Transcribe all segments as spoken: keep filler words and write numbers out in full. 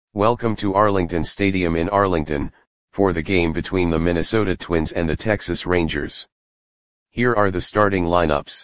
Welcome to Arlington Stadium in Arlington, for the game between the Minnesota Twins and the Texas Rangers. Here are the starting lineups.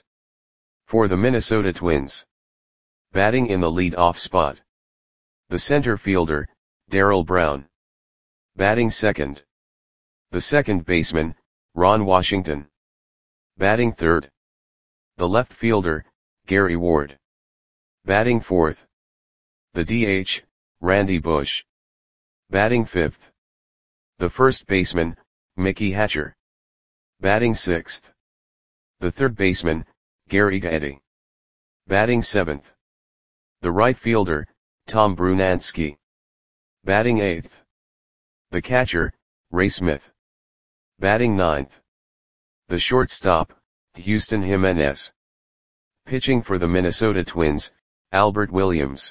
For the Minnesota Twins. Batting in the lead-off spot. The center fielder, Darrell Brown. Batting second. The second baseman, Ron Washington. Batting third. The left fielder, Gary Ward. Batting fourth. The D H, Randy Bush. Batting fifth. The first baseman, Mickey Hatcher. Batting sixth. The third baseman, Gary Gaetti. Batting seventh. The right fielder, Tom Brunansky. Batting eighth. The catcher, Ray Smith. Batting ninth. The shortstop, Houston Jimenez. Pitching for the Minnesota Twins, Albert Williams.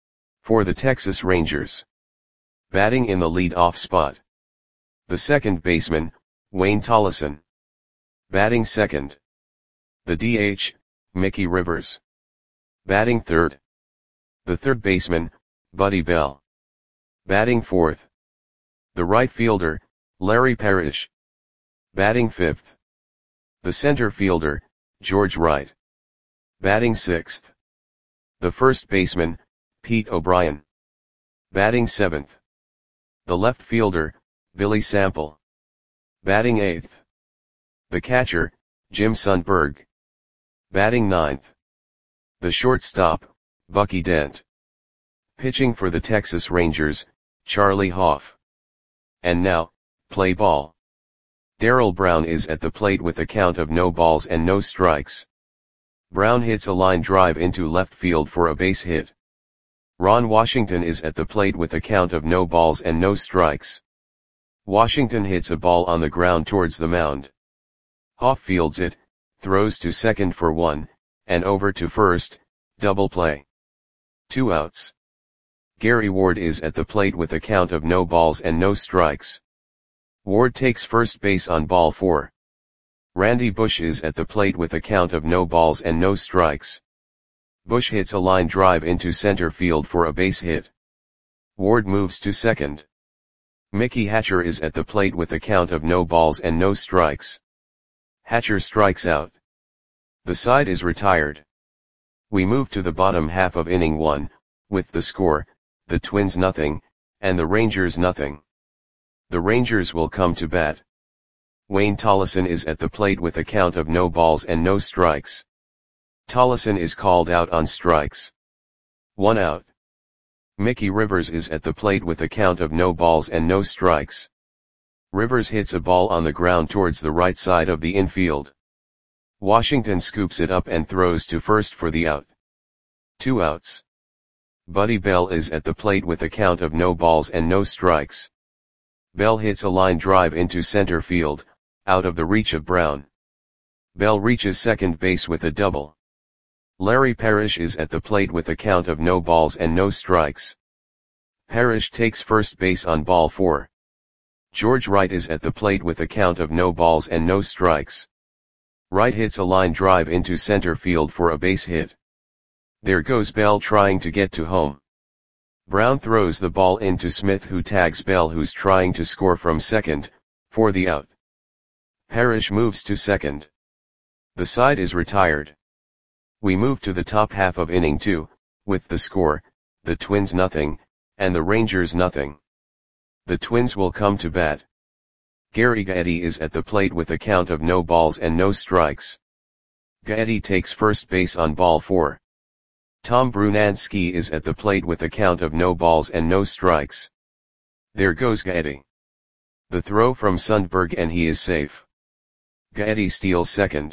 For the Texas Rangers. Batting in the lead-off spot. The second baseman, Wayne Tollison. Batting second. The D H, Mickey Rivers. Batting third. The third baseman, Buddy Bell. Batting fourth. The right fielder, Larry Parrish. Batting fifth. The center fielder, George Wright. Batting sixth. The first baseman, Pete O'Brien. Batting seventh. The left fielder, Billy Sample. Batting eighth. The catcher, Jim Sundberg. Batting ninth. The shortstop, Bucky Dent. Pitching for the Texas Rangers, Charlie Hoff. And now, play ball. Darrell Brown is at the plate with a count of no balls and no strikes. Brown hits a line drive into left field for a base hit. Ron Washington is at the plate with a count of no balls and no strikes. Washington hits a ball on the ground towards the mound. Hoff fields it, throws to second for one, and over to first, double play. Two outs. Gary Ward is at the plate with a count of no balls and no strikes. Ward takes first base on ball four. Randy Bush is at the plate with a count of no balls and no strikes. Bush hits a line drive into center field for a base hit. Ward moves to second. Mickey Hatcher is at the plate with a count of no balls and no strikes. Hatcher strikes out. The side is retired. We move to the bottom half of inning one, with the score, the Twins nothing, and the Rangers nothing. The Rangers will come to bat. Wayne Tollison is at the plate with a count of no balls and no strikes. Tollison is called out on strikes. One out. Mickey Rivers is at the plate with a count of no balls and no strikes. Rivers hits a ball on the ground towards the right side of the infield. Washington scoops it up and throws to first for the out. Two outs. Buddy Bell is at the plate with a count of no balls and no strikes. Bell hits a line drive into center field, out of the reach of Brown. Bell reaches second base with a double. Larry Parrish is at the plate with a count of no balls and no strikes. Parrish takes first base on ball four. George Wright is at the plate with a count of no balls and no strikes. Wright hits a line drive into center field for a base hit. There goes Bell trying to get to home. Brown throws the ball into Smith, who tags Bell, who's trying to score from second, for the out. Parrish moves to second. The side is retired. We move to the top half of inning two, with the score, the Twins nothing, and the Rangers nothing. The Twins will come to bat. Gary Gaetti is at the plate with a count of no balls and no strikes. Gaetti takes first base on ball four. Tom Brunansky is at the plate with a count of no balls and no strikes. There goes Gaetti. The throw from Sundberg, and he is safe. Gaetti steals second.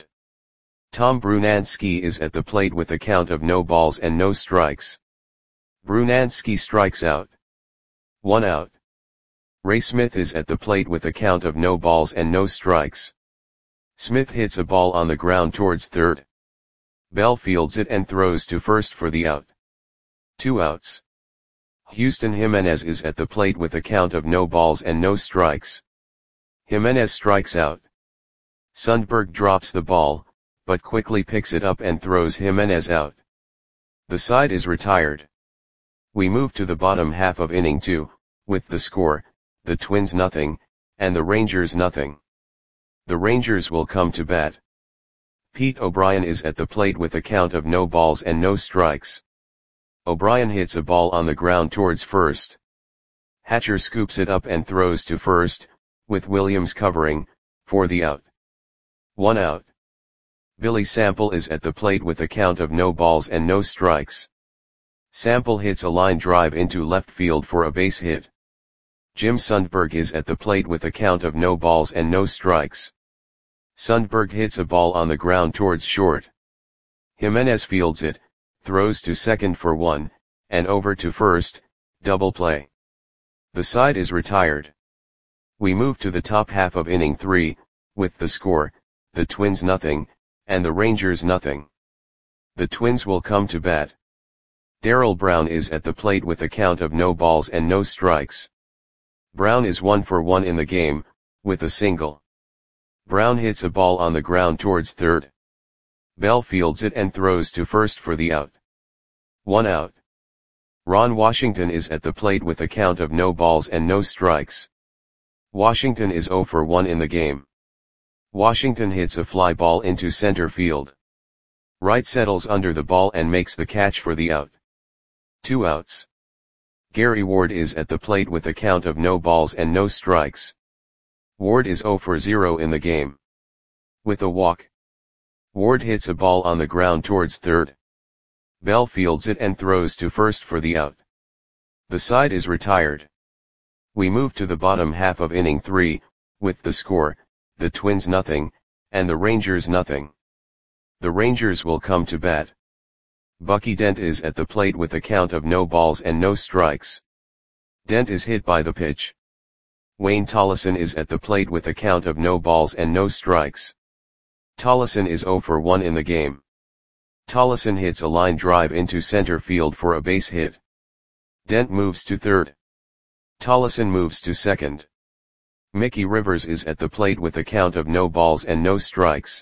Tom Brunansky is at the plate with a count of no balls and no strikes. Brunansky strikes out. One out. Ray Smith is at the plate with a count of no balls and no strikes. Smith hits a ball on the ground towards third. Bell fields it and throws to first for the out. Two outs. Houston Jimenez is at the plate with a count of no balls and no strikes. Jimenez strikes out. Sundberg drops the ball, but quickly picks it up and throws Jimenez out. The side is retired. We move to the bottom half of inning two, with the score, the Twins nothing, and the Rangers nothing. The Rangers will come to bat. Pete O'Brien is at the plate with a count of no balls and no strikes. O'Brien hits a ball on the ground towards first. Hatcher scoops it up and throws to first, with Williams covering, for the out. One out. Billy Sample is at the plate with a count of no balls and no strikes. Sample hits a line drive into left field for a base hit. Jim Sundberg is at the plate with a count of no balls and no strikes. Sundberg hits a ball on the ground towards short. Jimenez fields it, throws to second for one, and over to first, double play. The side is retired. We move to the top half of inning three, with the score, the Twins nothing, and the Rangers nothing. The Twins will come to bat. Darrell Brown is at the plate with a count of no balls and no strikes. Brown is one for one in the game, with a single. Brown hits a ball on the ground towards third. Bell fields it and throws to first for the out. One out. Ron Washington is at the plate with a count of no balls and no strikes. Washington is zero for one in the game. Washington hits a fly ball into center field. Wright settles under the ball and makes the catch for the out. Two outs. Gary Ward is at the plate with a count of no balls and no strikes. Ward is zero for zero in the game. With a walk. Ward hits a ball on the ground towards third. Bell fields it and throws to first for the out. The side is retired. We move to the bottom half of inning three, with the score, the Twins nothing, and the Rangers nothing. The Rangers will come to bat. Bucky Dent is at the plate with a count of no balls and no strikes. Dent is hit by the pitch. Wayne Tollison is at the plate with a count of no balls and no strikes. Tollison is zero for one in the game. Tollison hits a line drive into center field for a base hit. Dent moves to third. Tollison moves to second. Mickey Rivers is at the plate with a count of no balls and no strikes.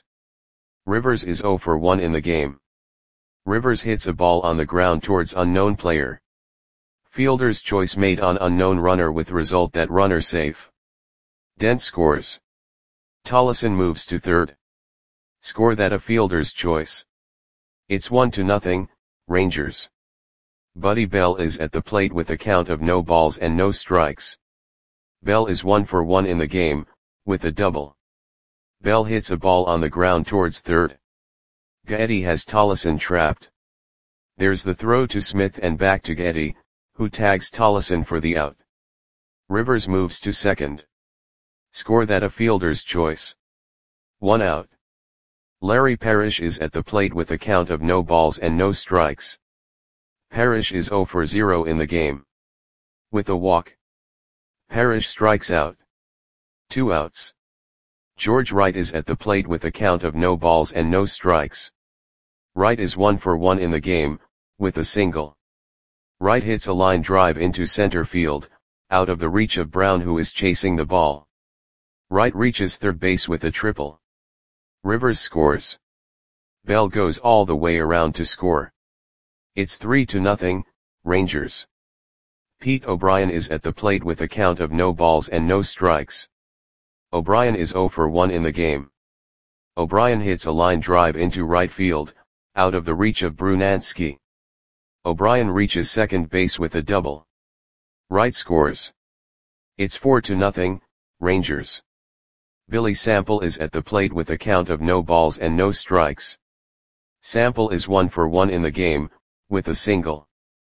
Rivers is zero for one in the game. Rivers hits a ball on the ground towards unknown player. Fielder's choice made on unknown runner with result that runner safe. Dent scores. Tollison moves to third. Score that a fielder's choice. It's one to nothing, Rangers. Buddy Bell is at the plate with a count of no balls and no strikes. Bell is one for one in the game, with a double. Bell hits a ball on the ground towards third. Getty has Tollison trapped. There's the throw to Smith and back to Getty, who tags Tollison for the out. Rivers moves to second. Score that a fielder's choice. One out. Larry Parrish is at the plate with a count of no balls and no strikes. Parrish is zero for zero in the game. With a walk. Parrish strikes out. Two outs. George Wright is at the plate with a count of no balls and no strikes. Wright is one for one in the game, with a single. Wright hits a line drive into center field, out of the reach of Brown who is chasing the ball. Wright reaches third base with a triple. Rivers scores. Bell goes all the way around to score. It's three to nothing, Rangers. Pete O'Brien is at the plate with a count of no balls and no strikes. O'Brien is zero for one in the game. O'Brien hits a line drive into right field, out of the reach of Brunansky. O'Brien reaches second base with a double. Wright scores. It's four to nothing, Rangers. Billy Sample is at the plate with a count of no balls and no strikes. Sample is one for one in the game, with a single.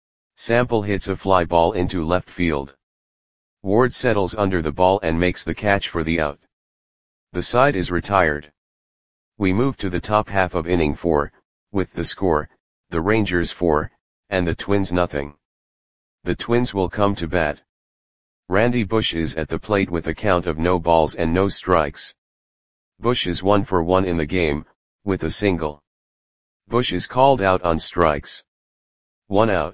Sample hits a fly ball into left field. Ward settles under the ball and makes the catch for the out. The side is retired. We move to the top half of inning four, with the score, the Rangers four, and the Twins nothing. The Twins will come to bat. Randy Bush is at the plate with a count of no balls and no strikes. Bush is one for one in the game, with a single. Bush is called out on strikes. One out.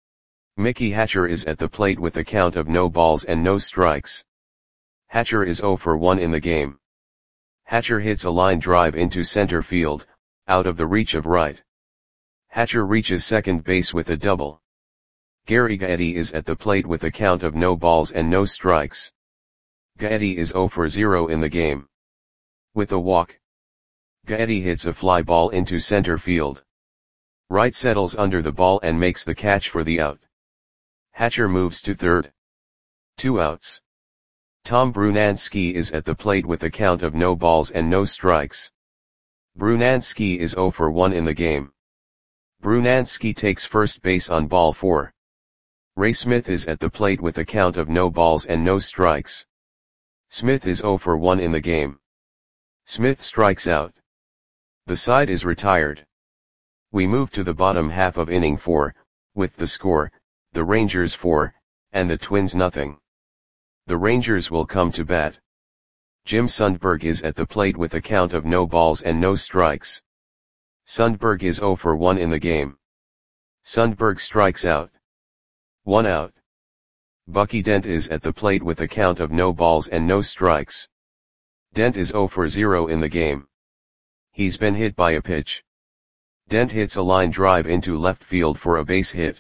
Mickey Hatcher is at the plate with a count of no balls and no strikes. Hatcher is zero for one in the game. Hatcher hits a line drive into center field, out of the reach of Wright. Hatcher reaches second base with a double. Gary Gaetti is at the plate with a count of no balls and no strikes. Gaetti is zero for zero in the game. With a walk, Gaetti hits a fly ball into center field. Wright settles under the ball and makes the catch for the out. Hatcher moves to third. Two outs. Tom Brunansky is at the plate with a count of no balls and no strikes. Brunansky is zero for one in the game. Brunansky takes first base on ball four. Ray Smith is at the plate with a count of no balls and no strikes. Smith is zero for one in the game. Smith strikes out. The side is retired. We move to the bottom half of inning four, with the score, the Rangers four, and the Twins nothing. The Rangers will come to bat. Jim Sundberg is at the plate with a count of no balls and no strikes. Sundberg is zero for one in the game. Sundberg strikes out. One out. Bucky Dent is at the plate with a count of no balls and no strikes. Dent is zero for zero in the game. He's been hit by a pitch. Dent hits a line drive into left field for a base hit.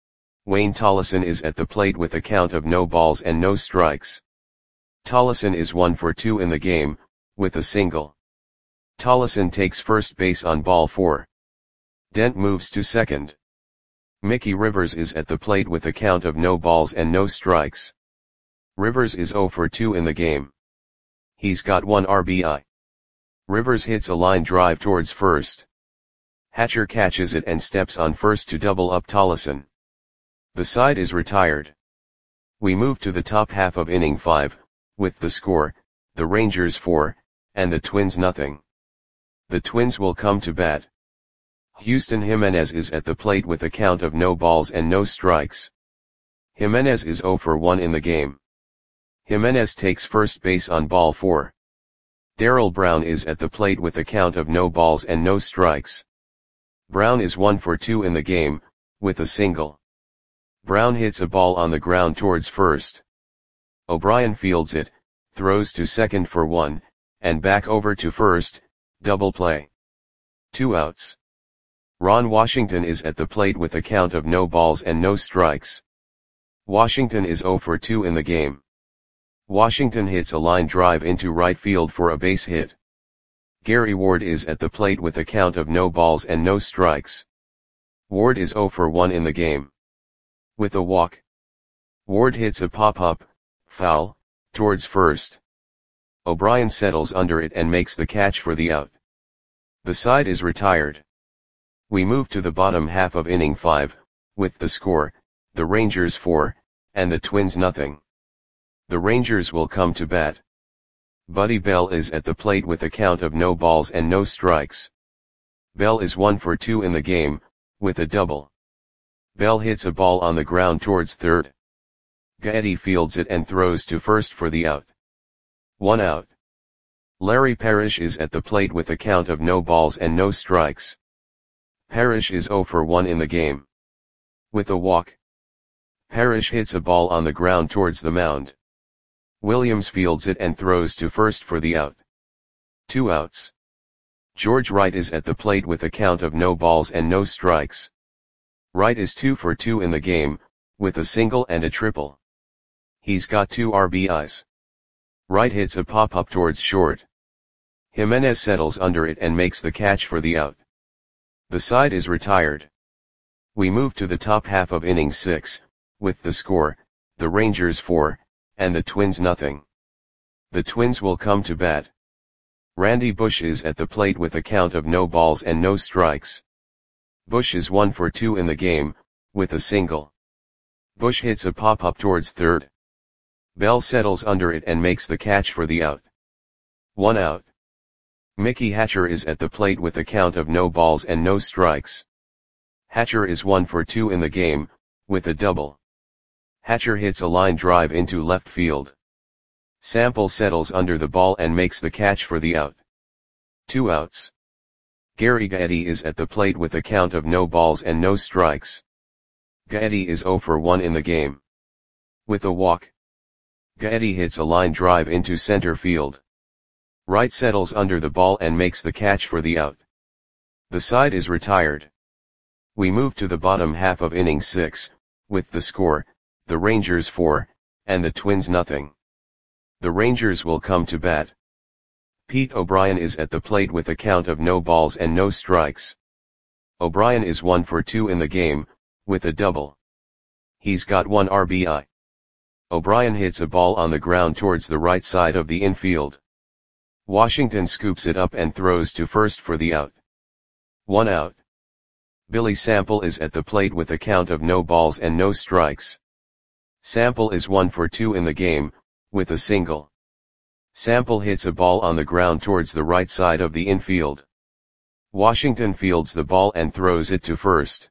Wayne Tollison is at the plate with a count of no balls and no strikes. Tollison is one for two in the game, with a single. Tollison takes first base on ball four. Dent moves to second. Mickey Rivers is at the plate with a count of no balls and no strikes. Rivers is zero for two in the game. He's got one R B I. Rivers hits a line drive towards first. Hatcher catches it and steps on first to double up Tollison. The side is retired. We move to the top half of inning five, with the score, the Rangers four, and the Twins nothing. The Twins will come to bat. Houston Jimenez is at the plate with a count of no balls and no strikes. Jimenez is zero for one in the game. Jimenez takes first base on ball four. Darrell Brown is at the plate with a count of no balls and no strikes. Brown is one for two in the game, with a single. Brown hits a ball on the ground towards first. O'Brien fields it, throws to second for one, and back over to first, double play. Two outs. Ron Washington is at the plate with a count of no balls and no strikes. Washington is zero for two in the game. Washington hits a line drive into right field for a base hit. Gary Ward is at the plate with a count of no balls and no strikes. Ward is zero for one in the game. With a walk, Ward hits a pop-up, foul, towards first. O'Brien settles under it and makes the catch for the out. The side is retired. We move to the bottom half of inning five, with the score, the Rangers four, and the Twins nothing. The Rangers will come to bat. Buddy Bell is at the plate with a count of no balls and no strikes. Bell is one for two in the game, with a double. Bell hits a ball on the ground towards third. Gaetti fields it and throws to first for the out. One out. Larry Parrish is at the plate with a count of no balls and no strikes. Parrish is zero for one in the game. With a walk, Parrish hits a ball on the ground towards the mound. Williams fields it and throws to first for the out. Two outs. George Wright is at the plate with a count of no balls and no strikes. Wright is two for two in the game, with a single and a triple. He's got two R B Is. Wright hits a pop-up towards short. Jimenez settles under it and makes the catch for the out. The side is retired. We move to the top half of inning six, with the score, the Rangers four, and the Twins nothing. The Twins will come to bat. Randy Bush is at the plate with a count of no balls and no strikes. Bush is one for two in the game, with a single. Bush hits a pop-up towards third. Bell settles under it and makes the catch for the out. One out. Mickey Hatcher is at the plate with a count of no balls and no strikes. Hatcher is one for two in the game, with a double. Hatcher hits a line drive into left field. Sample settles under the ball and makes the catch for the out. Two outs. Gary Gaetti is at the plate with a count of no balls and no strikes. Gaetti is zero for one in the game. With a walk, Gaetti hits a line drive into center field. Wright settles under the ball and makes the catch for the out. The side is retired. We move to the bottom half of inning six, with the score, the Rangers four, and the Twins nothing. The Rangers will come to bat. Pete O'Brien is at the plate with a count of no balls and no strikes. O'Brien is one for two in the game, with a double. He's got one R B I. O'Brien hits a ball on the ground towards the right side of the infield. Washington scoops it up and throws to first for the out. One out. Billy Sample is at the plate with a count of no balls and no strikes. Sample is one for two in the game, with a single. Sample hits a ball on the ground towards the right side of the infield. Washington fields the ball and throws it to first.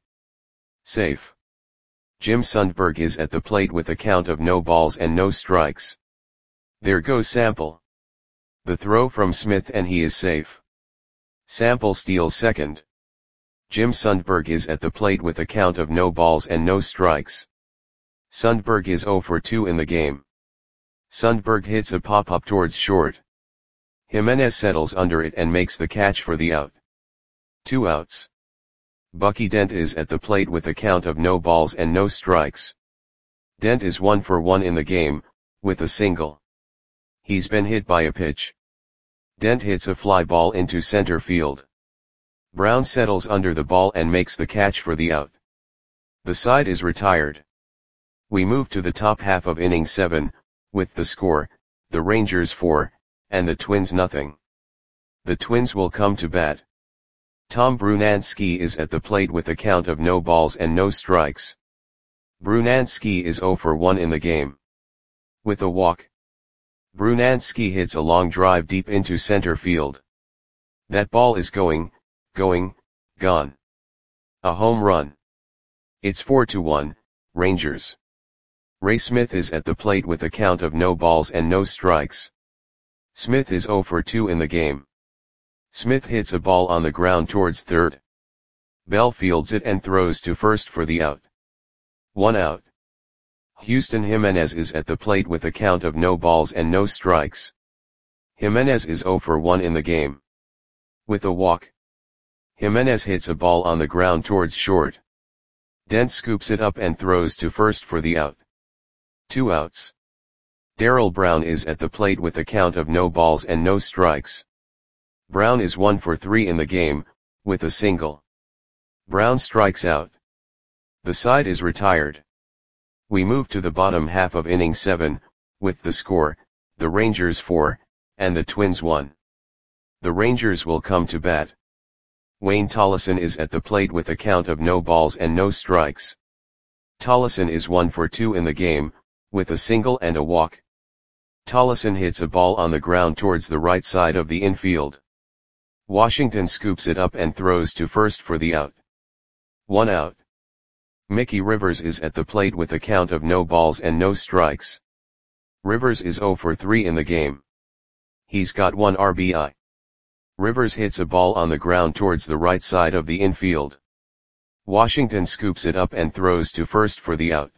Safe. Jim Sundberg is at the plate with a count of no balls and no strikes. There goes Sample. The throw from Smith and he is safe. Sample steals second. Jim Sundberg is at the plate with a count of no balls and no strikes. Sundberg is zero for two in the game. Sundberg hits a pop-up towards short. Jimenez settles under it and makes the catch for the out. Two outs. Bucky Dent is at the plate with a count of no balls and no strikes. Dent is one for one in the game, with a single. He's been hit by a pitch. Dent hits a fly ball into center field. Brown settles under the ball and makes the catch for the out. The side is retired. We move to the top half of inning seven, with the score, the Rangers four, and the Twins nothing. The Twins will come to bat. Tom Brunansky is at the plate with a count of no balls and no strikes. Brunansky is zero for one in the game. With a walk. Brunansky hits a long drive deep into center field. That ball is going, going, gone. A home run. It's four to one, Rangers. Ray Smith is at the plate with a count of no balls and no strikes. Smith is zero for two in the game. Smith hits a ball on the ground towards third. Bell fields it and throws to first for the out. One out. Houston Jimenez is at the plate with a count of no balls and no strikes. Jimenez is zero for one in the game. With a walk. Jimenez hits a ball on the ground towards short. Dent scoops it up and throws to first for the out. Two outs. Darrell Brown is at the plate with a count of no balls and no strikes. Brown is one for three in the game, with a single. Brown strikes out. The side is retired. We move to the bottom half of inning seven, with the score, the Rangers four, and the Twins one. The Rangers will come to bat. Wayne Tollison is at the plate with a count of no balls and no strikes. Tollison is one for two in the game, with a single and a walk. Tollison hits a ball on the ground towards the right side of the infield. Washington scoops it up and throws to first for the out. One out. Mickey Rivers is at the plate with a count of no balls and no strikes. Rivers is zero for three in the game. He's got one R B I. Rivers hits a ball on the ground towards the right side of the infield. Washington scoops it up and throws to first for the out.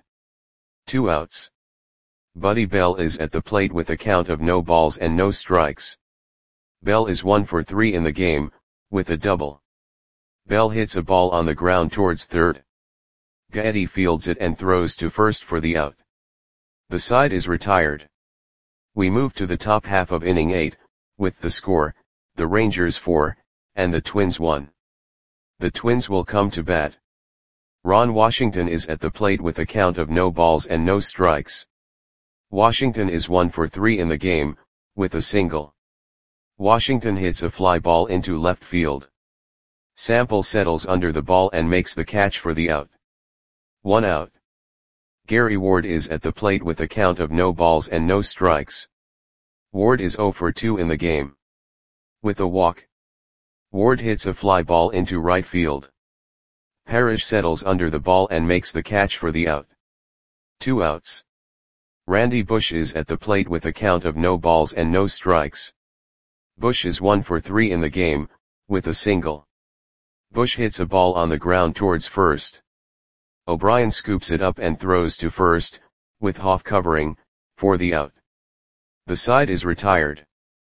Two outs. Buddy Bell is at the plate with a count of no balls and no strikes. Bell is one for three in the game, with a double. Bell hits a ball on the ground towards third. Gaetti fields it and throws to first for the out. The side is retired. We move to the top half of inning eight, with the score, the Rangers four, and the Twins one. The Twins will come to bat. Ron Washington is at the plate with a count of no balls and no strikes. Washington is one for three in the game, with a single. Washington hits a fly ball into left field. Sample settles under the ball and makes the catch for the out. One out. Gary Ward is at the plate with a count of no balls and no strikes. Ward is zero for two in the game. With a walk. Ward hits a fly ball into right field. Parrish settles under the ball and makes the catch for the out. Two outs. Randy Bush is at the plate with a count of no balls and no strikes. Bush is one for three in the game, with a single. Bush hits a ball on the ground towards first. O'Brien scoops it up and throws to first, with Hoff covering, for the out. The side is retired.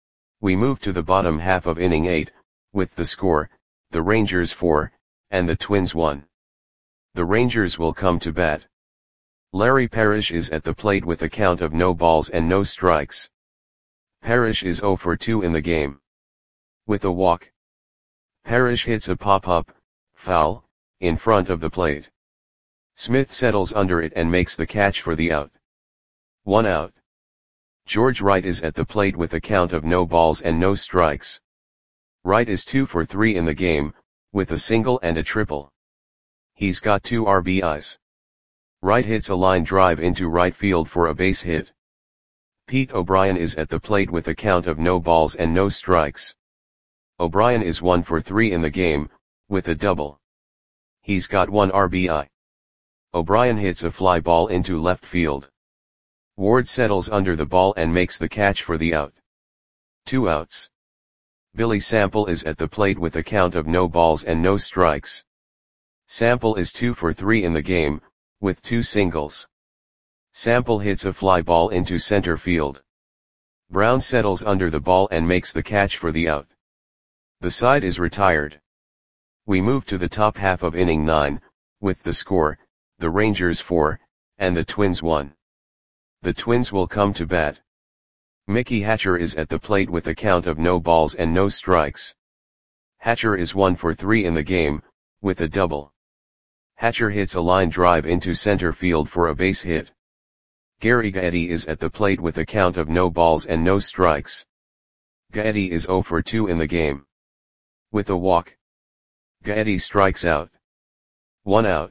We move to the bottom half of inning eight, with the score, the Rangers four, and the Twins one. The Rangers will come to bat. Larry Parrish is at the plate with a count of no balls and no strikes. Parrish is zero for two in the game. With a walk, Parrish hits a pop-up, foul, in front of the plate. Smith settles under it and makes the catch for the out. One out. George Wright is at the plate with a count of no balls and no strikes. Wright is two for three in the game, with a single and a triple. He's got two R B Is. Wright hits a line drive into right field for a base hit. Pete O'Brien is at the plate with a count of no balls and no strikes. O'Brien is one for three in the game, with a double. He's got one R B I. O'Brien hits a fly ball into left field. Ward settles under the ball and makes the catch for the out. Two outs. Billy Sample is at the plate with a count of no balls and no strikes. Sample is two for three in the game, with two singles. Sample hits a fly ball into center field. Brown settles under the ball and makes the catch for the out. The side is retired. We move to the top half of inning nine, with the score, the Rangers four, and the Twins one. The Twins will come to bat. Mickey Hatcher is at the plate with a count of no balls and no strikes. Hatcher is one for three in the game, with a double. Hatcher hits a line drive into center field for a base hit. Gary Gaetti is at the plate with a count of no balls and no strikes. Gaetti is zero for two in the game. With a walk, Gaetti strikes out. One out.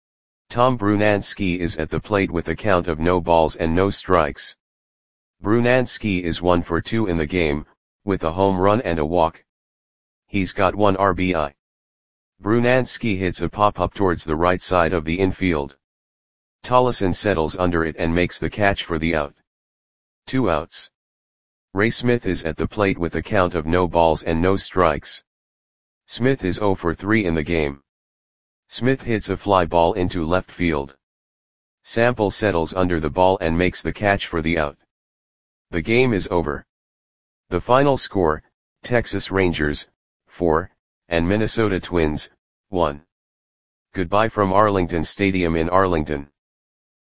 Tom Brunansky is at the plate with a count of no balls and no strikes. Brunansky is one for two in the game, with a home run and a walk. He's got one R B I. Brunansky hits a pop-up towards the right side of the infield. Tollison settles under it and makes the catch for the out. Two outs. Ray Smith is at the plate with a count of no balls and no strikes. Smith is zero for three in the game. Smith hits a fly ball into left field. Sample settles under the ball and makes the catch for the out. The game is over. The final score, Texas Rangers, four, and Minnesota Twins, one. Goodbye from Arlington Stadium in Arlington.